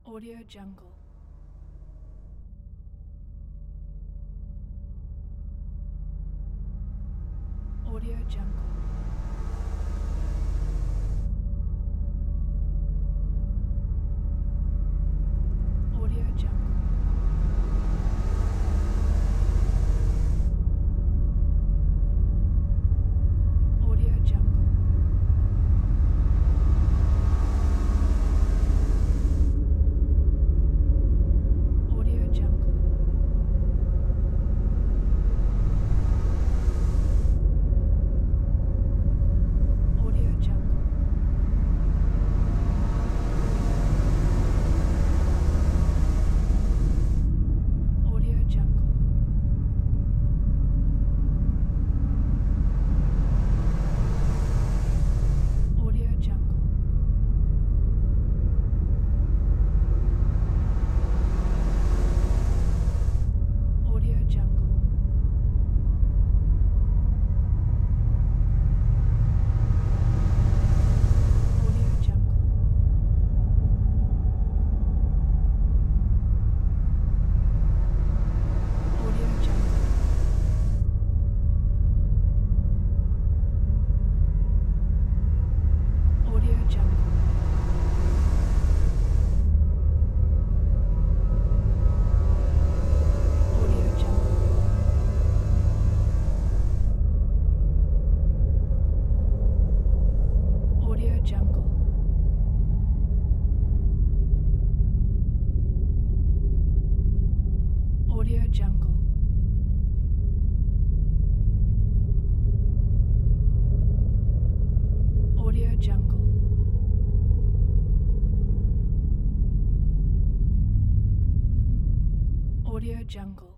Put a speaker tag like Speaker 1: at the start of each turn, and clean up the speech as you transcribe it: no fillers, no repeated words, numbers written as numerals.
Speaker 1: Audio Jungle. Audio Jungle. Audio Jungle. Audio Jungle. Audio Jungle. Audio Jungle. Audio Jungle. Audio Jungle. Audio Jungle. Audio Jungle. Audio Jungle. Audio Jungle. Audio Jungle. Audio Jungle. Audio Jungle. Audio Jungle. Audio Jungle.